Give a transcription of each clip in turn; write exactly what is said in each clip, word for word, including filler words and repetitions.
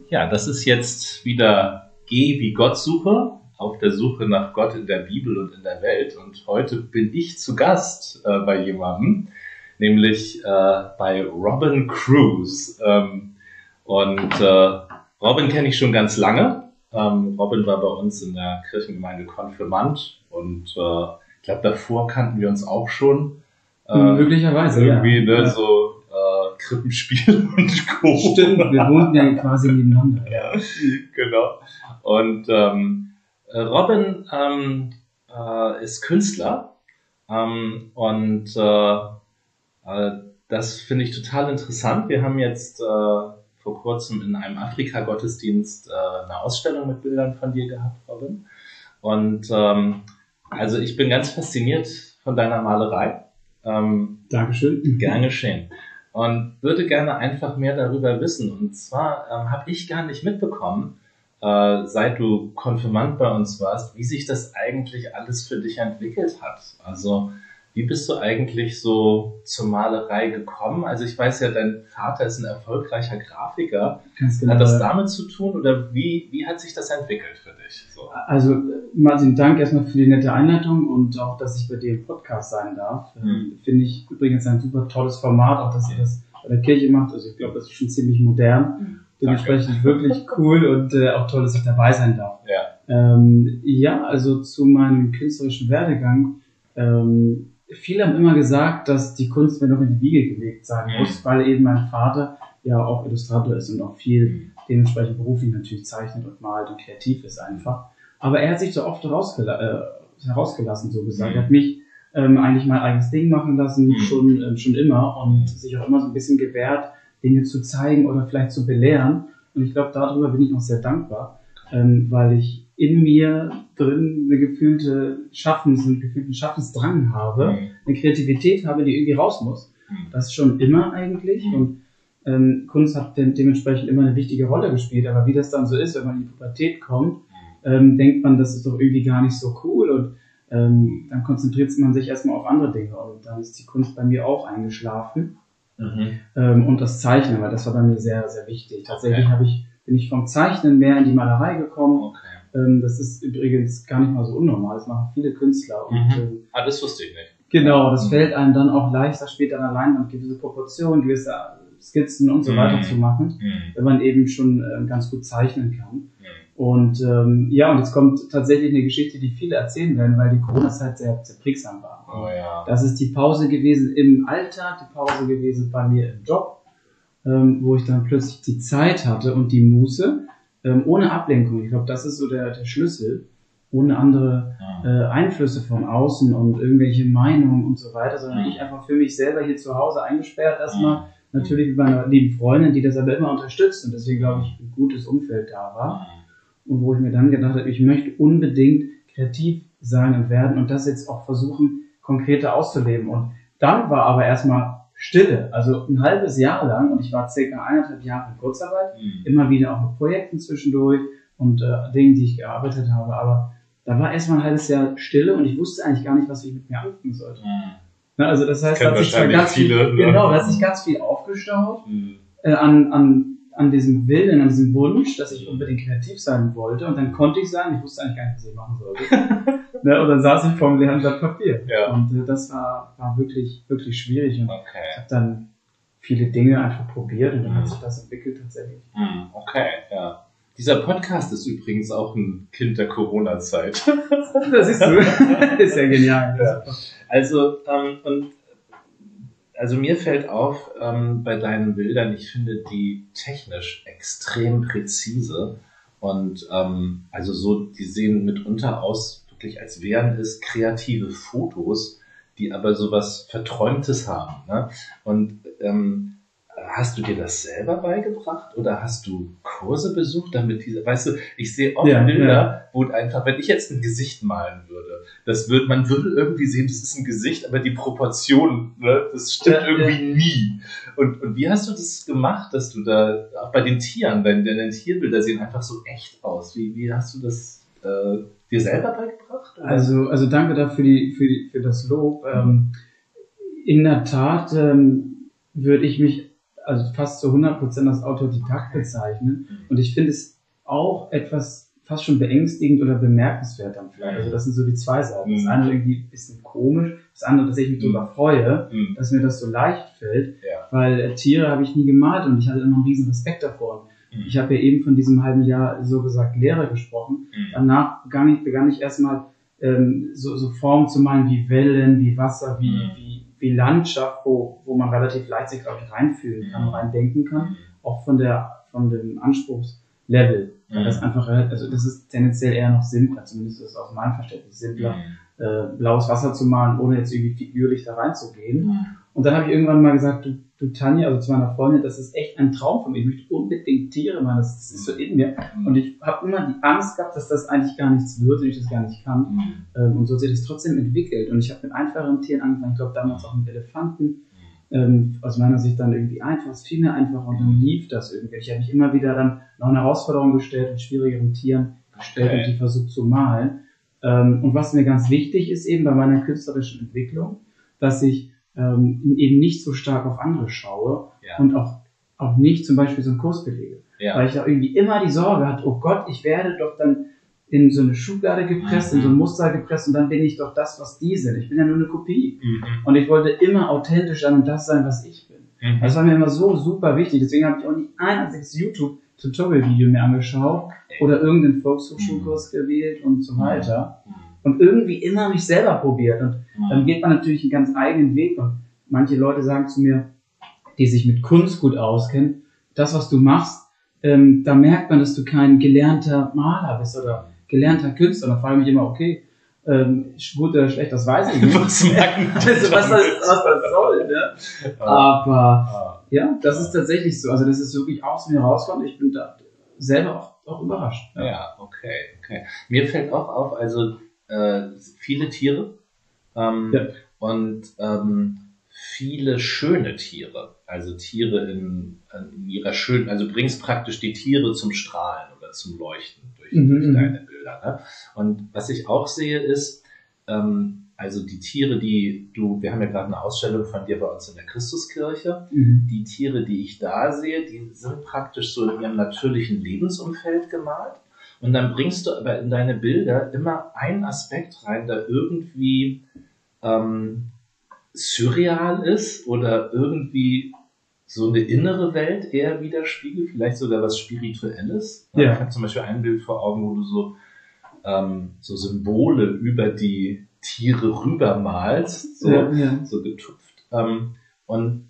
Ja, das ist jetzt wieder G wie Gottsuche, auf der Suche nach Gott in der Bibel und in der Welt. Und heute bin ich zu Gast äh, bei jemandem, nämlich äh, bei Robin Cruz. Ähm, und äh, Robin kenne ich schon ganz lange. Ähm, Robin war bei uns in der Kirchengemeinde Konfirmand und äh, ich glaube, davor kannten wir uns auch schon. Äh, Möglicherweise, irgendwie, ja. ne, ja. so äh, Krippenspiel und Co. Stimmt, wir wohnten ja quasi nebeneinander. Ja, genau. Und ähm, Robin ähm, äh, ist Künstler ähm, und äh, äh, das finde ich total interessant. Wir haben jetzt äh, vor kurzem in einem Afrika-Gottesdienst äh, eine Ausstellung mit Bildern von dir gehabt, Robin. Und ähm, also ich bin ganz fasziniert von deiner Malerei. Ähm, Dankeschön. Gern geschehen. Und würde gerne einfach mehr darüber wissen. Und zwar ähm, habe ich gar nicht mitbekommen, äh, seit du Konfirmand bei uns warst, wie sich das eigentlich alles für dich entwickelt hat. Also wie bist du eigentlich so zur Malerei gekommen? Also ich weiß ja, dein Vater ist ein erfolgreicher Grafiker. Ganz genau. Hat das damit zu tun oder wie, wie hat sich das entwickelt für dich? So. Also Martin, Dank erstmal für die nette Einleitung und auch, dass ich bei dir im Podcast sein darf. Mhm. Finde ich übrigens ein super tolles Format, auch dass ihr das bei der Kirche macht. Also ich glaube, das ist schon ziemlich modern. Dementsprechend wirklich cool und äh, auch toll, dass ich dabei sein darf. Ja, ähm, ja also zu meinem künstlerischen Werdegang. Ähm, viele haben immer gesagt, dass die Kunst mir noch in die Wiege gelegt sein muss, mhm. weil eben mein Vater ja auch Illustrator ist und auch viel mhm. dementsprechend beruflich natürlich zeichnet und malt und kreativ ist einfach. Aber er hat sich so oft herausgela- äh, herausgelassen, so gesagt. Mhm. Er hat mich ähm, eigentlich mein eigenes Ding machen lassen, mhm. schon, ähm, schon immer und sich auch immer so ein bisschen gewehrt, Dinge zu zeigen oder vielleicht zu belehren. Und ich glaube, darüber bin ich auch sehr dankbar, ähm, weil ich in mir drin eine gefühlte Schaffens, einen gefühlten Schaffensdrang habe, mhm. eine Kreativität habe, die irgendwie raus muss. Mhm. Das schon immer eigentlich. Mhm. Und ähm, Kunst hat de- dementsprechend immer eine wichtige Rolle gespielt. Aber wie das dann so ist, wenn man in die Pubertät kommt, ähm, denkt man, das ist doch irgendwie gar nicht so cool. Und ähm, dann konzentriert man sich erstmal auf andere Dinge. Und dann ist die Kunst bei mir auch eingeschlafen. Mhm. Ähm, und das Zeichnen, weil das war bei mir sehr, sehr wichtig. Tatsächlich okay. habe ich, bin ich vom Zeichnen mehr in die Malerei gekommen. Okay. Ähm, das ist übrigens gar nicht mal so unnormal. Das machen viele Künstler. Und, mhm. ähm, ah, das wusste ich nicht. Genau, das mhm. fällt einem dann auch leichter, später an der Leinwand gewisse Proportionen, gewisse Skizzen und so mhm. weiter zu machen, mhm. wenn man eben schon ähm, ganz gut zeichnen kann. Mhm. Und ähm, ja, und jetzt kommt tatsächlich eine Geschichte, die viele erzählen werden, weil die Corona-Zeit sehr, sehr prägsam war. Oh, ja. Das ist die Pause gewesen im Alltag, die Pause gewesen bei mir im Job, ähm, wo ich dann plötzlich die Zeit hatte und die Muße, ähm, ohne Ablenkung. Ich glaube, das ist so der, der Schlüssel, ohne andere äh, Einflüsse von außen und irgendwelche Meinungen und so weiter, sondern ich einfach für mich selber hier zu Hause eingesperrt erstmal, natürlich mit meiner lieben Freundin, die das aber immer unterstützt und deswegen, glaube ich, ein gutes Umfeld da war. Und wo ich mir dann gedacht habe, ich möchte unbedingt kreativ sein und werden und das jetzt auch versuchen, konkreter auszuleben. Und dann war aber erstmal Stille, also ein halbes Jahr lang, und ich war circa eineinhalb Jahre in Kurzarbeit, mhm. immer wieder auch mit Projekten zwischendurch und äh, Dingen, die ich gearbeitet habe, aber da war erstmal ein halbes Jahr Stille und ich wusste eigentlich gar nicht, was ich mit mir anfangen sollte. Mhm. Na, also das heißt, da hat sich zwar ganz viel, viele, genau, da hat sich ganz viel aufgestaut mhm. äh, an, an an diesem Willen, an diesem Wunsch, dass ich unbedingt kreativ sein wollte. Und dann konnte ich sein, ich wusste eigentlich gar nicht, was ich machen sollte. ne, und dann saß ich vor dem leeren Blatt Papier. Ja. Und äh, das war, war wirklich, wirklich schwierig. Und okay. ich habe dann viele Dinge einfach probiert und dann mhm. hat sich das entwickelt tatsächlich. Mhm. Okay, ja. Dieser Podcast ist übrigens auch ein Kind der Corona-Zeit. Das siehst du. Ist ja genial. Ja. Also, ähm, und Also mir fällt auf, ähm, bei deinen Bildern, ich finde die technisch extrem präzise und ähm, also so, die sehen mitunter aus, wirklich als wären es kreative Fotos, die aber sowas Verträumtes haben. Ne? Und ähm, hast du dir das selber beigebracht oder hast du Kurse besucht, damit diese, weißt du, ich sehe oft ja, Bilder, ja. wo einfach, wenn ich jetzt ein Gesicht malen würde, das wird, man würde irgendwie sehen, das ist ein Gesicht, aber die Proportionen, ne, das stimmt ja, irgendwie ja. nie. Und, und wie hast du das gemacht, dass du da, auch bei den Tieren, denn deine Tierbilder sehen einfach so echt aus. Wie, wie hast du das äh, dir selber beigebracht? Oder? Also, also danke dafür für, die, für, die, für das Lob. Ähm, in der Tat ähm, würde ich mich also fast zu hundert Prozent als Autodidakt bezeichnen. Und ich finde es auch etwas fast schon beängstigend oder bemerkenswert dann vielleicht. Also das sind so die zwei Seiten. Das eine irgendwie ein bisschen komisch, das andere, dass ich mich darüber freue, dass mir das so leicht fällt, Ja. weil äh, Tiere habe ich nie gemalt und ich hatte immer einen riesen Respekt davor. Mhm. Ich habe ja eben von diesem halben Jahr so gesagt Lehre gesprochen. Mhm. Danach begann ich, begann ich erstmal ähm, so, so Formen zu malen wie Wellen, wie Wasser, wie, Mhm. wie, wie Landschaft, wo, wo man relativ leicht sich, glaube ich, reinfühlen kann, Mhm. reindenken kann, auch von der von dem Anspruchslevel. Weil das einfach, also das ist tendenziell eher noch simpler, zumindest ist es aus meinem Verständnis simpler, Mhm. äh, blaues Wasser zu malen, ohne jetzt irgendwie figürlich da reinzugehen. Mhm. Und dann habe ich irgendwann mal gesagt, du, du Tanja, also zu meiner Freundin, das ist echt ein Traum von mir, ich möchte unbedingt Tiere machen, das, das ist so in mir. Und ich habe immer die Angst gehabt, dass das eigentlich gar nichts wird und ich das gar nicht kann. Mhm. Ähm, und so hat sich das trotzdem entwickelt. Und ich habe mit einfacheren Tieren angefangen, ich glaube damals auch mit Elefanten. Ähm, aus meiner Sicht dann irgendwie einfach, es fiel mir einfach und dann lief das irgendwie. Ich habe mich immer wieder dann noch eine Herausforderung gestellt mit schwierigeren Tieren gestellt Okay. und die versucht zu malen. Ähm, und was mir ganz wichtig ist eben bei meiner künstlerischen Entwicklung, dass ich ähm, eben nicht so stark auf andere schaue Ja. und auch, auch nicht zum Beispiel so einen Kurs belege. Ja. Weil ich da irgendwie immer die Sorge hatte, oh Gott, ich werde doch dann in so eine Schublade gepresst, Mhm. in so ein Muster gepresst und dann bin ich doch das, was die sind. Ich bin ja nur eine Kopie. Mhm. Und ich wollte immer authentisch sein und das sein, was ich bin. Mhm. Das war mir immer so super wichtig. Deswegen habe ich auch nicht ein einziges YouTube-Tutorial-Video mehr angeschaut oder irgendeinen Volkshochschulkurs gewählt und so weiter. Mhm. Und irgendwie immer mich selber probiert. Und Mhm. dann geht man natürlich einen ganz eigenen Weg. Und manche Leute sagen zu mir, die sich mit Kunst gut auskennen, das, was du machst, ähm, da merkt man, dass du kein gelernter Maler bist oder gelernter Künstler. Da frage ich mich immer, okay, ähm, gut oder schlecht, das weiß ich nicht. Was meinen also, was, das, was das soll, ne? Aber Ah. ja, das ist tatsächlich so. Also das ist wirklich aus mir rauskommt. Ich bin da selber auch, auch überrascht. Ja. ja, okay, okay. Mir fällt auch auf, also äh, viele Tiere ähm, Ja. und ähm, viele schöne Tiere. Also Tiere in, in ihrer schönen, also du bringst praktisch die Tiere zum Strahlen oder zum Leuchten durch, Mhm, durch mhm. deine Bilder. Ne? Und was ich auch sehe ist, ähm, also die Tiere, die du, wir haben ja gerade eine Ausstellung von dir bei uns in der Christuskirche, Mhm. die Tiere, die ich da sehe, die sind praktisch so in ihrem natürlichen Lebensumfeld gemalt. Und dann bringst du aber in deine Bilder immer einen Aspekt rein, der irgendwie ähm, surreal ist oder irgendwie so eine innere Welt eher widerspiegelt, vielleicht sogar was Spirituelles. Ja. Ich habe zum Beispiel ein Bild vor Augen, wo du so, ähm, so Symbole über die Tiere rübermalst, so, Ja, ja. so getupft. Ähm, und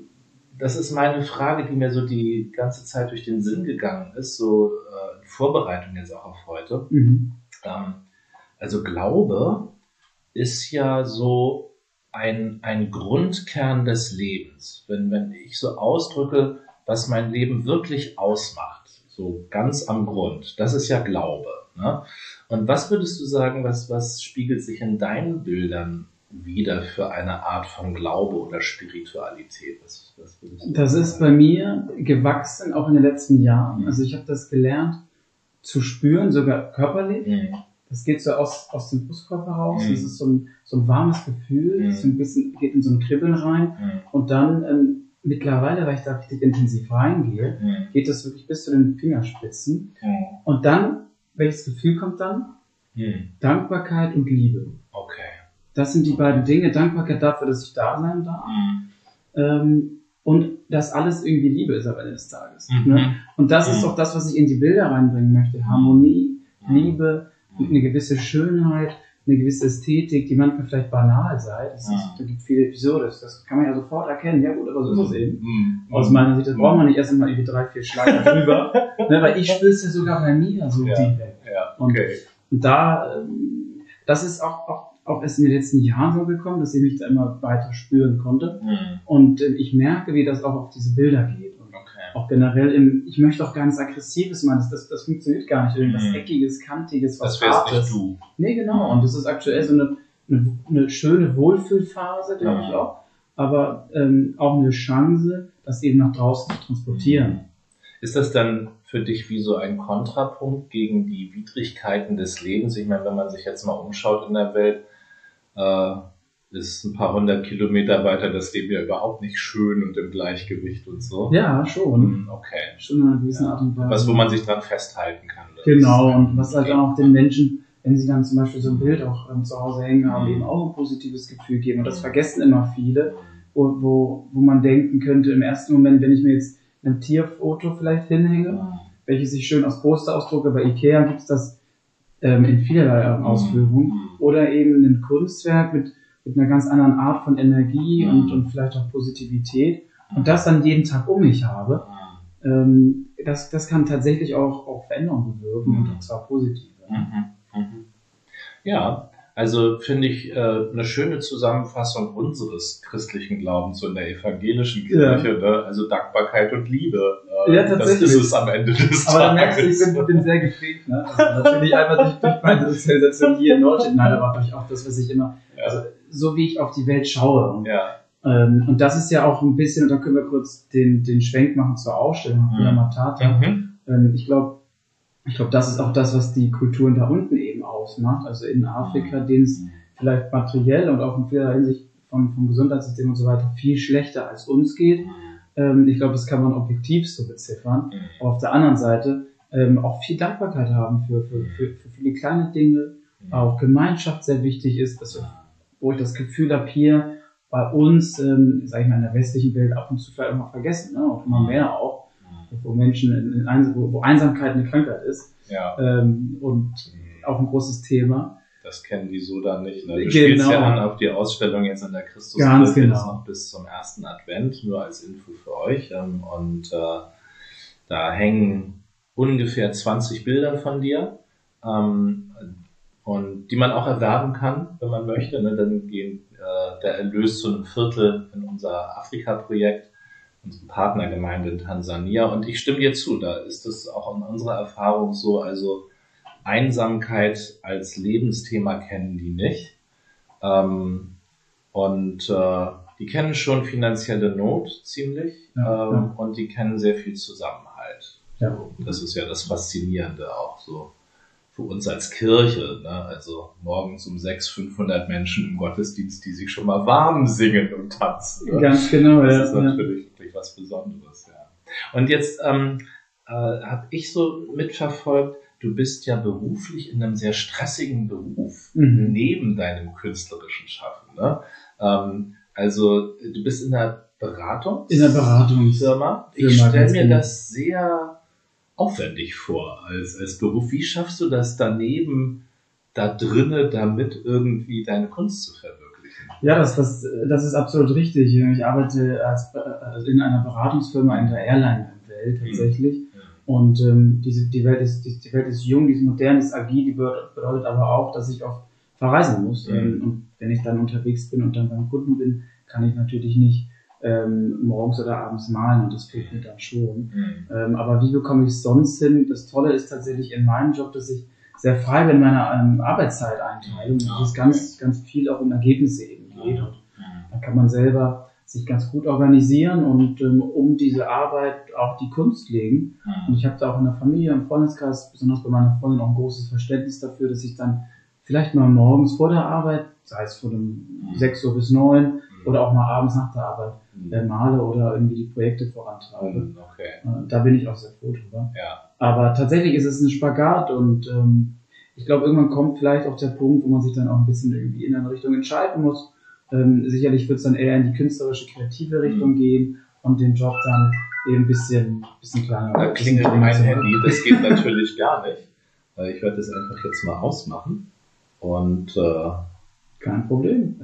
das ist meine Frage, die mir so die ganze Zeit durch den Sinn gegangen ist, so äh, in Vorbereitung jetzt auch auf heute. Mhm. Ähm, also Glaube ist ja so ein, ein Grundkern des Lebens. Wenn, wenn ich so ausdrücke, was mein Leben wirklich ausmacht, so ganz am Grund, das ist ja Glaube. Ne? Und was würdest du sagen, was, was spiegelt sich in deinen Bildern wieder für eine Art von Glaube oder Spiritualität? Was, was würdest du Das sagen? ist bei mir gewachsen, auch in den letzten Jahren. Also ich habe das gelernt zu spüren, sogar körperlich. Mhm. Das geht so aus, aus dem Brustkorb heraus. Mhm. Das ist so ein, so ein warmes Gefühl, Mhm. so ein bisschen, geht in so ein Kribbeln rein. Mhm. Und dann ähm, mittlerweile, weil ich da richtig intensiv reingehe, Mhm. geht das wirklich bis zu den Fingerspitzen. Mhm. Und dann, welches Gefühl kommt dann? Mhm. Dankbarkeit und Liebe. Okay. Das sind die beiden Dinge. Dankbarkeit dafür, dass ich da sein darf. Mhm. Ähm, und dass alles irgendwie Liebe ist am Ende des Tages. Mhm. Ne? Und das ist Mhm. auch das, was ich in die Bilder reinbringen möchte. Harmonie, Mhm. Liebe, eine gewisse Schönheit, eine gewisse Ästhetik, die manchmal vielleicht banal sei. Das ist, Mhm. da gibt viele Episoden, das, das kann man ja sofort erkennen. Ja gut, aber so ist es eben. Mhm. Aus meiner Sicht, das braucht man nicht erst einmal irgendwie drei, vier Schlager drüber. Ne, weil ich spüre es ja sogar bei mir so Ja. direkt. Ja, Und, okay. und da, ähm, das ist auch, auch, auch erst in den letzten Jahren so gekommen, dass ich mich da immer weiter spüren konnte. Mhm. Und äh, ich merke, wie das auch auf diese Bilder geht. Und Okay. auch generell im, ich möchte auch gar nichts Aggressives machen, das, das, das funktioniert gar nicht. Irgendwas Mhm. Eckiges, Kantiges, was Das wär's Hartes. nicht du. Nee, genau. Und das ist aktuell so eine, eine, eine schöne Wohlfühlphase, glaube Mhm. ich auch. Aber ähm, auch eine Chance, das eben nach draußen zu transportieren. Ist das dann für dich wie so ein Kontrapunkt gegen die Widrigkeiten des Lebens? Ich meine, wenn man sich jetzt mal umschaut in der Welt, äh, ist ein paar hundert Kilometer weiter das Leben ja überhaupt nicht schön und im Gleichgewicht und so. Ja, schon. Okay. Schon in einer gewissen Ja. Art und Weise. Was, wo man sich dran festhalten kann. Genau, und was halt auch den Menschen, wenn sie dann zum Beispiel so ein Bild auch ähm, zu Hause hängen haben, eben auch ein positives Gefühl geben. Und das vergessen immer viele, wo, wo, wo man denken könnte, im ersten Moment, wenn ich mir jetzt ein Tierfoto vielleicht hinhänge, welches ich schön aus Poster ausdrucke, bei Ikea gibt es das ähm, in vielerlei Ausführungen, oder eben ein Kunstwerk mit mit einer ganz anderen Art von Energie und, und vielleicht auch Positivität und das dann jeden Tag um mich habe, ähm, das, das kann tatsächlich auch, auch Veränderungen bewirken und zwar positive. Mhm. Mhm. Ja, also finde ich äh, eine schöne Zusammenfassung unseres christlichen Glaubens und der evangelischen Kirche, ja. Ne? Also Dankbarkeit und Liebe. Äh, ja, tatsächlich. Das ist es am Ende des aber Tages. Aber merkst du, ich bin, bin sehr geprägt. Ne? Also natürlich einfach durch, durch meine Sozialisation hier in Deutschland, nein, aber durch auch das, was ich immer, ja. also so wie ich auf die Welt schaue. Und, ja. ähm, und das ist ja auch ein bisschen, und da können wir kurz den, den Schwenk machen zur Ausstellung von mhm. Matata. Mhm. Ähm, ich glaube, ich glaube, das ist auch das, was die Kulturen da unten eben ausmacht. Also in Afrika, denen es vielleicht materiell und auch in vieler Hinsicht vom, vom Gesundheitssystem und so weiter viel schlechter als uns geht. Ähm, ich glaube, das kann man objektiv so beziffern. Aber auf der anderen Seite ähm, auch viel Dankbarkeit haben für, für, für, für viele kleine Dinge. Auch Gemeinschaft sehr wichtig ist, dass, wo ich das Gefühl habe, hier bei uns, ähm, sage ich mal, in der westlichen Welt ab und zu vielleicht immer vergessen, ne? Und immer mehr auch, wo Menschen, in, in Eins- wo, wo Einsamkeit eine Krankheit ist, ja. ähm, und auch ein großes Thema. Das kennen die so dann nicht. Ne? Du genau. spielst ja an auf die Ausstellung jetzt an der Christus Ganz genau. jetzt noch bis zum ersten Advent, nur als Info für euch. Ähm, und äh, da hängen ungefähr zwanzig Bilder von dir, ähm, und die man auch erwerben kann, wenn man möchte. Ne? Dann gehen äh, der Erlös zu einem Viertel in unser Afrika-Projekt, unsere Partnergemeinde in Tansania. Und ich stimme dir zu, da ist es auch in unserer Erfahrung so, also Einsamkeit als Lebensthema kennen die nicht. Ähm, und äh, die kennen schon finanzielle Not ziemlich, ja, ähm, ja. und die kennen sehr viel Zusammenhalt. Ja. Das ist ja das Faszinierende auch so für uns als Kirche. Ne? Also morgens um sechs, fünfhundert Menschen im Gottesdienst, die sich schon mal warm singen und tanzen. Ne? Ganz genau. Das ja, ist natürlich ja. wirklich was Besonderes. Ja. Und jetzt ähm, äh, habe ich so mitverfolgt, du bist ja beruflich in einem sehr stressigen Beruf, mhm. neben deinem künstlerischen Schaffen. Ne? Ähm, also du bist in der Beratung? In der Beratungsfirma. Ich stelle mir das sehr aufwendig vor als, als Beruf. Wie schaffst du das daneben, da drinne, damit irgendwie deine Kunst zu verwirklichen? Ja, das, das, das ist absolut richtig. Ich arbeite als, also in einer Beratungsfirma in der Airline-Welt tatsächlich. Mhm. Und ähm, diese, die, Welt ist, die, die Welt ist jung, die ist modern, die ist agil, die bedeutet aber auch, dass ich oft verreisen muss. Mhm. Ähm, und wenn ich dann unterwegs bin und dann beim Kunden bin, kann ich natürlich nicht ähm, morgens oder abends malen und das fehlt mir dann schon. Mhm. Ähm, aber wie bekomme ich es sonst hin? Das Tolle ist tatsächlich in meinem Job, dass ich sehr frei bin in meiner ähm, Arbeitszeiteinteilung und dass es ganz, ganz viel auch um Ergebnisse eben geht. Und da kann man selber sich ganz gut organisieren und ähm, um diese Arbeit auch die Kunst legen. Mhm. Und ich habe da auch in der Familie, im Freundeskreis, besonders bei meiner Freundin, auch ein großes Verständnis dafür, dass ich dann vielleicht mal morgens vor der Arbeit, sei es von um sechs Uhr bis neun mhm. oder auch mal abends nach der Arbeit, mhm. äh, male oder irgendwie die Projekte vorantreibe. Okay. Äh, da bin ich auch sehr froh drüber. Ja. Aber tatsächlich ist es ein Spagat und ähm, ich glaube, irgendwann kommt vielleicht auch der Punkt, wo man sich dann auch ein bisschen irgendwie in eine Richtung entscheiden muss. Ähm, sicherlich wird es dann eher in die künstlerische, kreative Richtung mhm. gehen und den Job dann eben ein bisschen, bisschen kleiner. Da klingelt mein Handy, das geht natürlich gar nicht. Ich werde das einfach jetzt mal ausmachen. Und äh, kein Problem.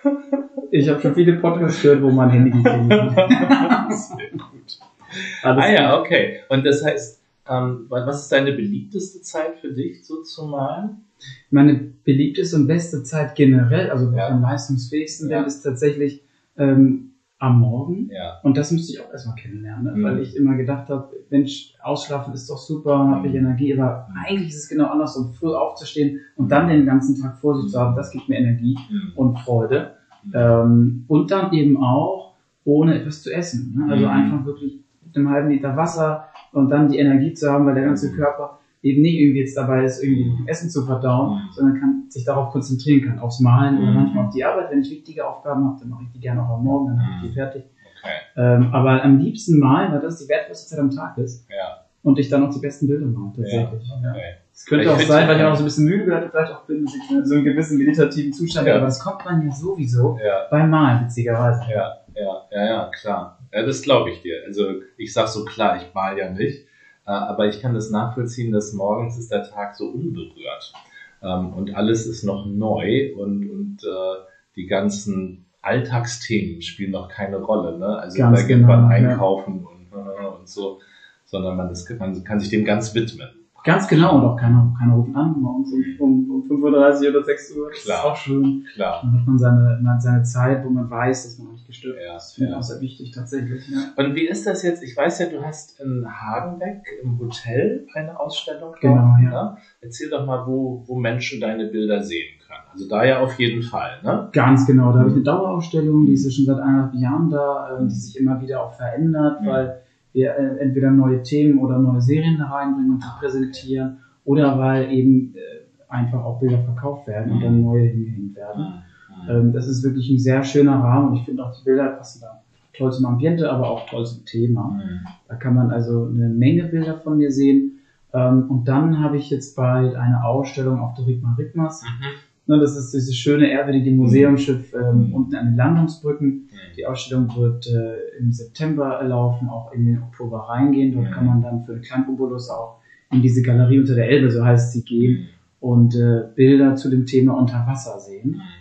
Ich habe schon viele Podcasts gehört, wo mein Handy geklingelt hat. Sehr gut. Alles ah ja, okay. Und das heißt, ähm, was ist deine beliebteste Zeit für dich, so zu malen? Meine beliebteste und beste Zeit generell, also ja. am leistungsfähigsten ja. ist tatsächlich ähm, am Morgen. Ja. Und das müsste ich auch erstmal kennenlernen, ne? mhm. weil ich immer gedacht habe, Mensch, ausschlafen ist doch super, mhm. habe ich Energie, aber mhm. eigentlich ist es genau andersrum, früh aufzustehen und dann den ganzen Tag vor sich zu haben, das gibt mir Energie mhm. und Freude. Mhm. Ähm, und dann eben auch ohne etwas zu essen. Ne? Also mhm. einfach wirklich mit einem halben Liter Wasser und dann die Energie zu haben, weil der ganze Körper eben nicht irgendwie jetzt dabei ist, irgendwie Essen zu verdauen, mhm. sondern kann sich darauf konzentrieren kann, aufs Malen mhm. oder manchmal auf die Arbeit. Wenn ich wichtige Aufgaben habe, dann mache ich die gerne auch am Morgen, dann mhm. habe ich die fertig. Okay. Ähm, aber am liebsten malen, weil das die wertvollste Zeit am Tag ist. Ja. Und ich dann auch die besten Bilder mache, tatsächlich. Ja, okay. Es könnte ich auch sein, weil ich auch so ein bisschen müde werde, vielleicht auch bin, dass ich in so einen gewissen meditativen Zustand ja. habe, aber das kommt man ja sowieso ja. beim Malen, witzigerweise. Ja, ja, ja, ja, klar. Ja, das glaube ich dir. Also ich sag so, klar, ich mal ja nicht, aber ich kann das nachvollziehen, dass morgens ist der Tag so unberührt und alles ist noch neu und, und die ganzen Alltagsthemen spielen noch keine Rolle. Ne? Also ganz da geht genau, man einkaufen ja. und, und so. Sondern man, das, man kann sich dem ganz widmen. Ganz genau, und auch keiner, keiner ruft an, morgens um, um fünf Uhr dreißig oder sechs Uhr. Das Klar, ist auch schön. Klar. Dann hat man seine, man hat seine Zeit, wo man weiß, dass man nicht gestört ist. Ja, das finde ich ja. auch sehr wichtig, tatsächlich. Ja. Und wie ist das jetzt? Ich weiß ja, du hast in Hagenbeck im Hotel eine Ausstellung. Genau, drauf, ja. Ne? Erzähl doch mal, wo, wo Menschen deine Bilder sehen können. Also da ja auf jeden Fall, ne? Ganz genau, da habe ich eine Dauerausstellung, die ist ja schon seit eineinhalb Jahren da, die sich immer wieder auch verändert, mhm. weil wir äh, entweder neue Themen oder neue Serien da reinbringen und die präsentieren oder weil eben äh, einfach auch Bilder verkauft werden mhm. und dann neue hingehängt werden. Mhm. Ähm, das ist wirklich ein sehr schöner Rahmen und ich finde auch die Bilder passen da toll zum Ambiente, aber auch toll zum Thema. Mhm. Da kann man also eine Menge Bilder von mir sehen. Ähm, und dann habe ich jetzt bald eine Ausstellung auf der Rigmar Rigmas. Mhm. Ne, das ist dieses schöne ehrwürdige Museumsschiff ähm, mhm. unten an den Landungsbrücken. Mhm. Die Ausstellung wird äh, im September laufen, auch in den Oktober reingehen. Dort mhm. kann man dann für einen kleinen Obolus auch in diese Galerie unter der Elbe, so heißt sie, gehen mhm. und äh, Bilder zu dem Thema unter Wasser sehen. Mhm.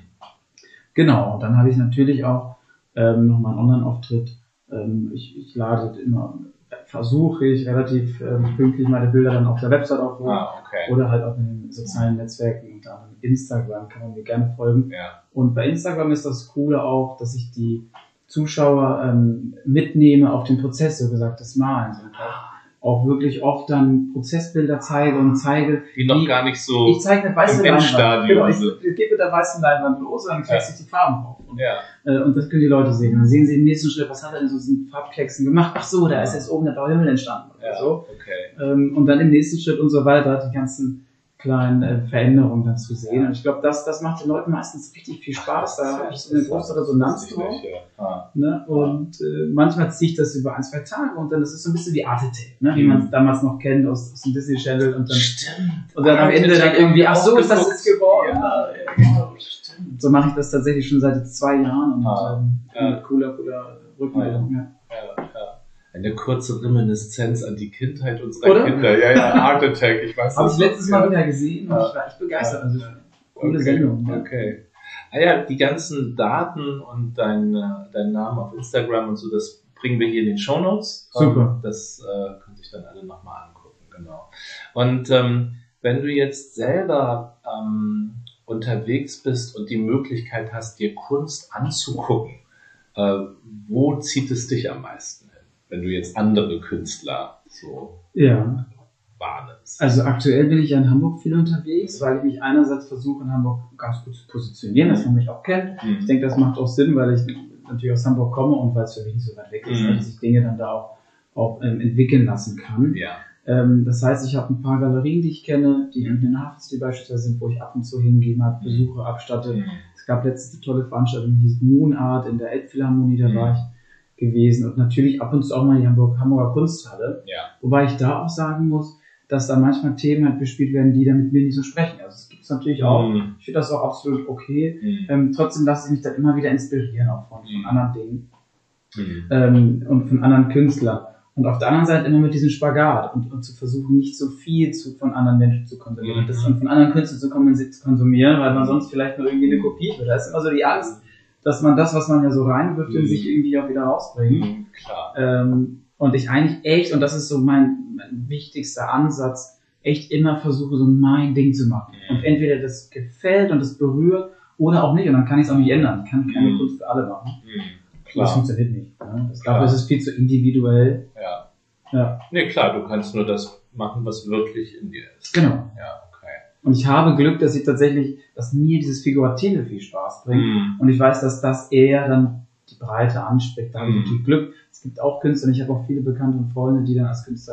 Genau, und dann habe ich natürlich auch ähm, nochmal einen Online-Auftritt. Ähm, ich, ich lade immer, versuche ich relativ ähm, pünktlich meine Bilder dann auf der Website aufrufen ah, okay. oder halt auch in den sozialen Netzwerken, unter anderem Instagram, kann man mir gerne folgen. Ja. Und bei Instagram ist das Coole auch, dass ich die Zuschauer ähm, mitnehme auf den Prozess, so gesagt, des Malens. Und auch, auch wirklich oft dann Prozessbilder zeige und zeige, die noch wie, gar nicht so ich zeige eine weiße Leinwand. Genau, ich, ich gebe mit der weißen Leinwand los und dann kleckst ja. ich die Farben auf. Und, ja. äh, und das können die Leute sehen. Dann sehen sie im nächsten Schritt, was hat er denn so diesen Farbklecksen gemacht? Ach so, da ist jetzt oben der blaue Himmel entstanden. Oder ja, so. Okay. Ähm, und dann im nächsten Schritt und so weiter die ganzen kleinen äh, Veränderungen dann zu sehen. Und ich glaube, das, das macht den Leuten meistens richtig viel Spaß. Da habe ich eine große Resonanz drauf. Ja. Ah. Ne? Und äh, manchmal ziehe ich das über ein, zwei Tage und dann ist es so ein bisschen wie Art Attack, ne? Wie mhm. man es damals noch kennt aus, aus dem Disney Channel. Und dann, Stimmt. Und dann am Ende dann irgendwie, ach so ist das jetzt geworden. Ja, ja, genau. Stimmt. So mache ich das tatsächlich schon seit jetzt zwei Jahren und ah. ähm, ja. cooler, cooler Rückmeldung. Ja. Ja. Ja. Eine kurze Reminiszenz an die Kindheit unserer Oder? Kinder. Ja, ja, Art Attack. Ich weiß Habe ich letztes Mal ja. wieder gesehen und ja. ich war echt begeistert. Also, coole okay. Sendung. Ja. Okay. Ah ja, die ganzen Daten und dein, dein Name auf Instagram und so, das bringen wir hier in den Shownotes. Super. Das äh, können sich dann alle nochmal angucken. Genau. Und ähm, wenn du jetzt selber ähm, unterwegs bist und die Möglichkeit hast, dir Kunst anzugucken, äh, wo zieht es dich am meisten hin? Wenn du jetzt andere Künstler so ja. wahrnimmst. Also aktuell bin ich ja in Hamburg viel unterwegs, weil ich mich einerseits versuche, in Hamburg ganz gut zu positionieren, dass man mich auch kennt. Mhm. Ich denke, das macht auch Sinn, weil ich natürlich aus Hamburg komme und weil es für mich nicht so weit weg ist, mhm. dass ich Dinge dann da auch, auch ähm, entwickeln lassen kann. Ja. Ähm, das heißt, ich habe ein paar Galerien, die ich kenne, die in den Hafenstil beispielsweise sind, wo ich ab und zu hingehe, mal Besuche abstatte. Mhm. Es gab letztens eine tolle Veranstaltung, die hieß Moon Art in der Elbphilharmonie, da mhm. war ich gewesen und natürlich ab und zu auch mal die Hamburg, Hamburger Kunsthalle, ja. wobei ich da auch sagen muss, dass da manchmal Themen halt bespielt werden, die da mit mir nicht so sprechen. Also es gibt es natürlich auch, mm. ich finde das auch absolut okay, mm. ähm, trotzdem lasse ich mich dann immer wieder inspirieren, auch von, von mm. anderen Dingen mm. ähm, und von anderen Künstlern. Und auf der anderen Seite immer mit diesem Spagat und, und zu versuchen, nicht so viel zu, von anderen Menschen zu konsumieren mm. und das dann von anderen Künstlern zu konsumieren, weil man sonst vielleicht nur irgendwie eine Kopie wird. Da ist immer so die Angst, dass man das, was man ja so reinwirft, in mhm. sich irgendwie auch wieder rausbringt. Mhm, klar. Ähm, und ich eigentlich echt, und das ist so mein, mein wichtigster Ansatz, echt immer versuche, so mein Ding zu machen. Mhm. Und entweder das gefällt und das berührt oder auch nicht. Und dann kann ich es auch nicht ändern. Ich kann keine mhm. Kunst für alle machen. Mhm. Klar. Das funktioniert nicht. Ne? Das, dafür ist es viel zu individuell. Ja. Ja. Nee, klar, du kannst nur das machen, was wirklich in dir ist. Genau. Ja. Und ich habe Glück, dass ich tatsächlich, dass mir dieses Figurative viel Spaß bringt. Mm. Und ich weiß, dass das eher dann die Breite anspricht. Da mm. habe ich natürlich Glück. Es gibt auch Künstler, und ich habe auch viele Bekannte und Freunde, die dann als Künstler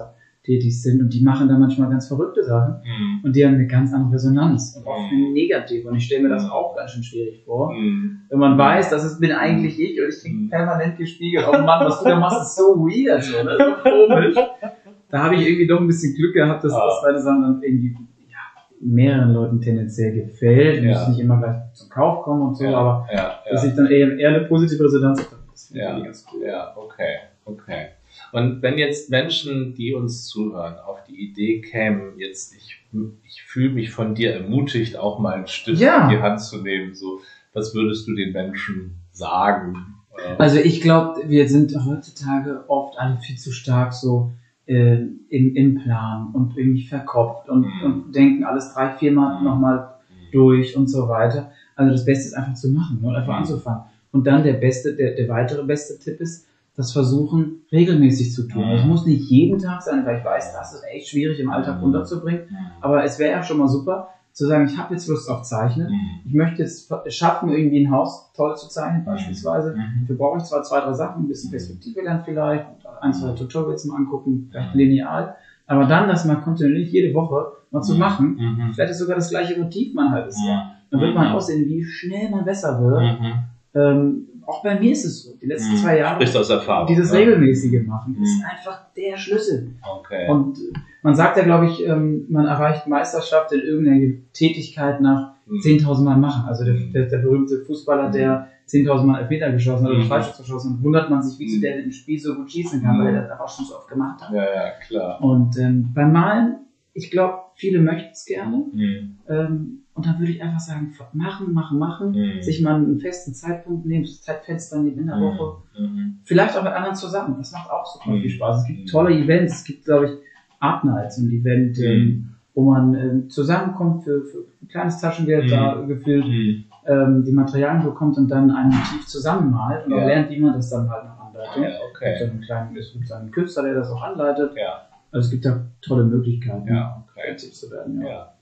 tätig sind und die machen da manchmal ganz verrückte Sachen Mhm. und die haben eine ganz andere Resonanz und oft Mhm. eine negative und ich stelle mir das auch ganz schön schwierig vor. Mhm. Wenn man weiß, das ist, bin eigentlich ich und ich kriege Mhm. permanent gespiegelt, oh Mann, was du da machst, ist so weird, so, das ist so komisch. Da habe ich irgendwie doch ein bisschen Glück gehabt, dass Ah. das meine Sachen dann irgendwie ja, mehreren Leuten tendenziell gefällt. Ja. Muss nicht immer gleich zum Kauf kommen und so, Ja, aber ja, dass ja. ich dann eher, eher eine positive Resonanz habe, das finde ich Ja. irgendwie ganz cool. Ja, okay, okay. Und wenn jetzt Menschen, die uns zuhören, auf die Idee kämen, jetzt ich, ich fühle mich von dir ermutigt, auch mal einen Stift Ja. in die Hand zu nehmen, so, was würdest du den Menschen sagen? Äh, Also ich glaube, wir sind heutzutage oft alle viel zu stark so äh, im, im Plan und irgendwie verkopft und, Mhm. und denken alles drei, viermal Mhm. nochmal durch und so weiter. Also das Beste ist einfach zu machen und einfach Mhm. anzufangen. Und dann der beste, der, der weitere beste Tipp ist, das Versuchen regelmäßig zu tun. Mhm. Es muss nicht jeden Tag sein, weil ich weiß, das ist echt schwierig im Alltag Mhm. unterzubringen. Mhm. Aber es wäre ja schon mal super, zu sagen, ich habe jetzt Lust auf Zeichnen. Mhm. Ich möchte jetzt schaffen, irgendwie ein Haus toll zu zeichnen, beispielsweise. Mhm. Dafür brauche ich zwar zwei, drei Sachen, ein bisschen Perspektive lernen vielleicht, ein, zwei Tutorials mal angucken, vielleicht Mhm. lineal. Aber dann das mal kontinuierlich jede Woche mal zu Mhm. machen, Mhm. vielleicht ist sogar das gleiche Motiv mal ein halbes Jahr. Dann wird Mhm. man aussehen, wie schnell man besser wird. Mhm. Ähm, auch bei mir ist es so. Die letzten Mhm. zwei Jahre, Sprichst aus Erfahrung. dieses ne? regelmäßige Machen Mhm. ist einfach der Schlüssel. Okay. Und äh, man sagt ja, glaube ich, ähm, man erreicht Meisterschaft in irgendeiner Tätigkeit nach Mhm. zehntausend Mal machen. Also der, Mhm. der, der berühmte Fußballer, der zehntausend Mal Elfmeter geschossen hat oder Mhm. Freischuss geschossen hat, wundert man sich, wieso der im Spiel so gut schießen kann, Mhm. weil er das einfach schon so oft gemacht hat. Ja, ja, klar. Und ähm, beim Malen, ich glaube, viele möchten es gerne. Mhm. Ähm, und dann würde ich einfach sagen, machen, machen, machen. Mhm. Sich mal einen festen Zeitpunkt nehmen, Zeitfenster nehmen in der Woche. Mhm. Vielleicht auch mit anderen zusammen. Das macht auch super Mhm. viel Spaß. Es gibt tolle Events. Es gibt, glaube ich, Art Night, so ein Event, Mhm. ähm, wo man ähm, zusammenkommt für, für ein kleines Taschengeld, Mhm. da gefühlt Mhm. ähm, die Materialien bekommt und dann ein Motiv zusammenmalt und Ja. auch lernt, wie man das dann halt noch anleitet. Ja, Es gibt okay. so einen kleinen, es gibt so einen Künstler, der das auch anleitet. Ja, Also es gibt da tolle Möglichkeiten, ja, okay. kreativ zu werden. Ja. Ja.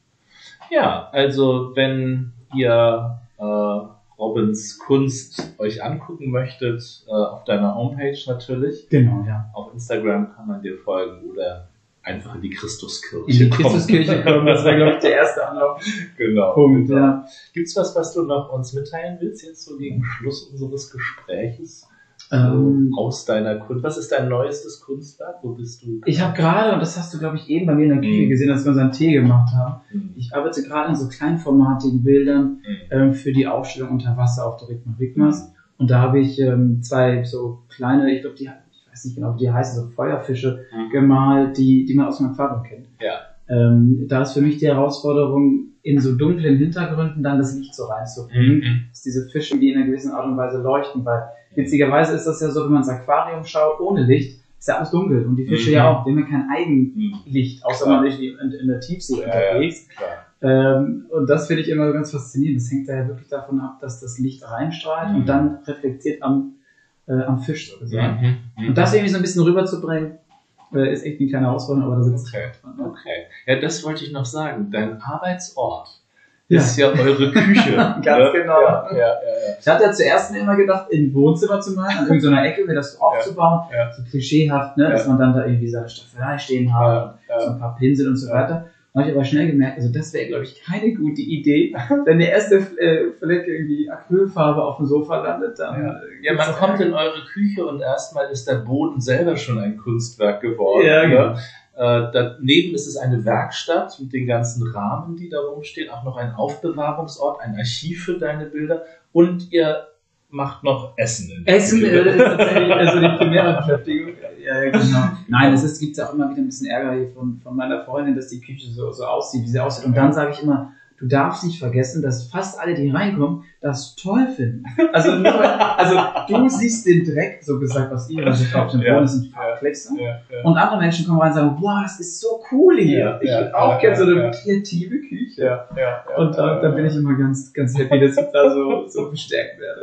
Ja, also wenn ihr äh, Robins Kunst euch angucken möchtet, äh, auf deiner Homepage natürlich. Genau, ja. Auf Instagram kann man dir folgen oder einfach in die Christuskirche In die kommen. Christuskirche kommen, das wäre, glaube ich, der erste Anlauf. Genau. Punkt, genau. ja. Gibt's was, was du noch uns mitteilen willst, jetzt so gegen Schluss unseres Gespräches? So Ähm, aus deiner Kunst. Was ist dein neuestes Kunstwerk? Wo bist du? Ich habe gerade, und das hast du, glaube ich, eben bei mir in der Küche Mhm. gesehen, als wir unseren Tee gemacht haben, Hm. ich arbeite gerade an so kleinformatigen Bildern Hm. ähm, für die Aufstellung unter Wasser auf der Rigmar Rigmas. Und da habe ich ähm, zwei so kleine, ich glaube, die, ich weiß nicht genau, wie die heißen, so Feuerfische Mhm. gemalt, die, die man aus dem Aquarium kennt. Ja. Ähm, da ist für mich die Herausforderung, in so dunklen Hintergründen dann das Licht so reinzubringen, Mhm. dass diese Fische, die in einer gewissen Art und Weise leuchten, weil witzigerweise ist das ja so, wenn man ins Aquarium schaut, ohne Licht, ist ja alles dunkel und die Fische Mhm. ja auch, die haben ja kein Eigenlicht, Mhm. außer Klar. man ist in, in der Tiefsee Ja, unterwegs. ja, klar. Ähm, und das finde ich immer ganz faszinierend. Das hängt da ja wirklich davon ab, dass das Licht reinstrahlt Mhm. und dann reflektiert am, äh, am Fisch sozusagen. Mhm. Mhm. Und das irgendwie so ein bisschen rüberzubringen, äh, ist echt eine kleine Herausforderung, aber da sitzt Okay. ich dran. Ne? Okay. Ja, das wollte ich noch sagen. Dein Arbeitsort Ja. ist ja eure Küche. Ganz ne? genau. Ja, ja, ja, Ich hatte ja zuerst immer gedacht, im Wohnzimmer zu malen, an irgendeiner Ecke, mir das so aufzubauen, Ja. so klischeehaft, ne, Ja. dass man dann da irgendwie seine Staffelei stehen hat, ja. so Ja. ein paar Pinsel und so Ja. weiter. Da habe ich aber schnell gemerkt, also das wäre, glaube ich, keine gute Idee. Wenn der erste äh, Fleck irgendwie Acrylfarbe auf dem Sofa landet, dann... Ja. äh, Ja, man geht's kommt auch. in eure Küche und erstmal ist der Boden selber schon ein Kunstwerk geworden. Ja, ne? genau. Äh, daneben ist es eine Werkstatt mit den ganzen Rahmen, die da rumstehen, auch noch ein Aufbewahrungsort, ein Archiv für deine Bilder und ihr macht noch Essen. In der Essen Küche. äh, ist tatsächlich also die primäre Beschäftigung. Ja, ja, genau. Nein, es gibt ja auch immer wieder ein bisschen Ärger hier von, von meiner Freundin, dass die Küche so, so aussieht, wie sie aussieht. Und dann sage ich immer, du darfst nicht vergessen, dass fast alle, die reinkommen, das toll finden. Also, nur, also du siehst den Dreck, so gesagt, was ihr, was ich auf dem Ja. Boden ist, ein Farbklecks. Ja, ja. Und andere Menschen kommen rein und sagen, wow, das ist so cool hier. Ja, ich ja, würde auch ja, gerne so eine ja. kreative Küche. Ja, ja, ja. Und da, da bin ich immer ganz, ganz happy, dass ich da so, so bestärkt werde.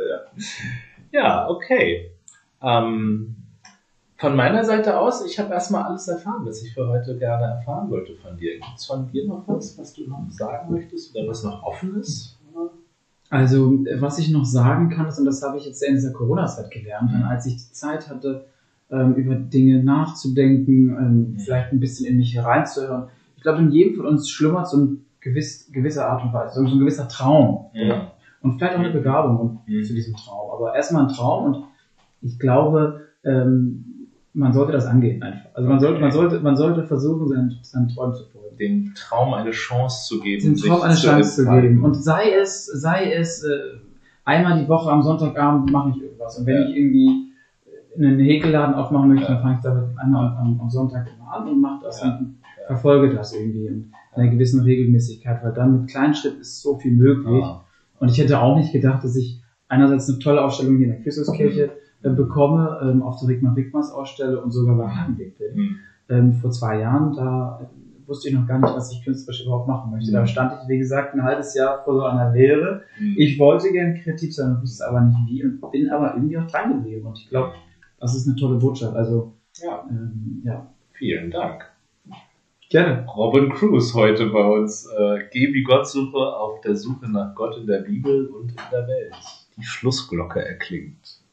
Ja. Ja, okay. Ähm, von meiner Seite aus, ich habe erstmal alles erfahren, was ich für heute gerne erfahren wollte von dir. Gibt es von dir noch was, was du noch sagen möchtest oder was noch offen ist? Also, was ich noch sagen kann, ist, und das habe ich jetzt in dieser Corona-Zeit gelernt, Mhm. als ich die Zeit hatte, ähm, über Dinge nachzudenken, ähm, vielleicht ein bisschen in mich hereinzuhören. Ich glaube, in jedem von uns schlummert so ein gewiss, gewisse Art und Weise, so ein gewisser Traum. Ja. Und vielleicht auch eine Begabung Mhm. zu diesem Traum. Aber erstmal ein Traum und ich glaube, ähm, man sollte das angehen einfach. Also man sollte, man sollte, man sollte versuchen, seinen, seinen Träumen zu folgen. Dem Traum eine Chance zu geben. Dem Traum eine Chance zu geben. Und sei es, sei es, äh, einmal die Woche am Sonntagabend mache ich irgendwas. Und wenn Ja. ich irgendwie einen Häkelladen aufmachen möchte, Ja. dann fange ich damit einmal am, am Sonntag immer an und mache das Ja. und verfolge das irgendwie in einer gewissen Regelmäßigkeit, weil dann mit kleinen Schritten ist so viel möglich. Ah. Und ich hätte auch nicht gedacht, dass ich einerseits eine tolle Ausstellung hier in der Christuskirche äh, bekomme, ähm, auf der Rigmar Wigmars Ausstelle und sogar bei Hagenweg bin. Mhm. Ähm, vor zwei Jahren, da äh, wusste ich noch gar nicht, was ich künstlerisch überhaupt machen möchte. Da stand ich, wie gesagt, ein halbes Jahr vor so einer Lehre. Mhm. Ich wollte gerne kreativ sein, wusste aber nicht wie und bin aber irgendwie auch dran geblieben. Und ich glaube, das ist eine tolle Botschaft. Also, Ja. ähm, ja. Vielen Dank. Gerne. Robin Cruz heute bei uns. Äh, Geh wie Gottsuche auf der Suche nach Gott in der Bibel und in der Welt. Die Schlussglocke erklingt.